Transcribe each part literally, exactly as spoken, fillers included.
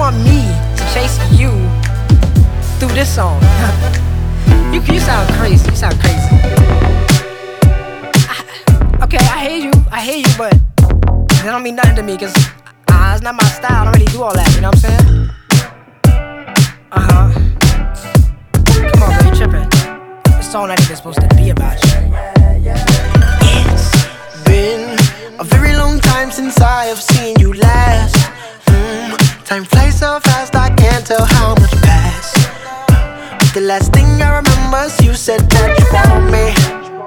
want me to chase you through this song? you, you sound crazy. You sound crazy. I, okay, I hear you. I hear you, but that don't mean nothing to me, cause uh, it's not my style. I don't really do all that. You know what I'm saying? Uh huh. Come on, bro, you tripping? This song not even supposed to be about you. It's been a very long time since I have seen you last. Mm, time flies so fast, I can't tell how much passed. The last thing I remember is you said that you want me.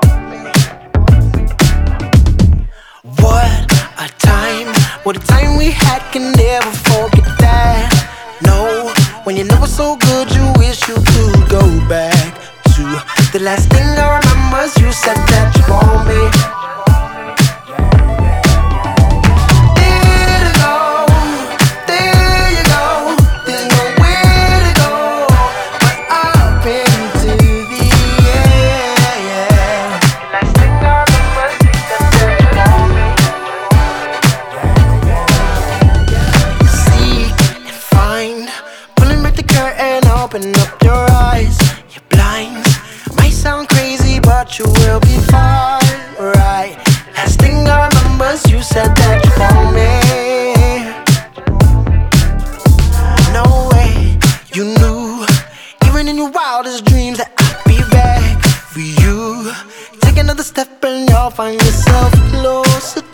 What a time, what a time we had, can never forget that. No, when you know it's so good, you wish you could go back to. The last thing I remember is you said that you want me. Open up your eyes, your blinds might sound crazy, but you will be fine, right? Last thing I remember is you said that you want me. No way, you knew, even in your wildest dreams, that I'd be back for you. Take another step and you'll find yourself closer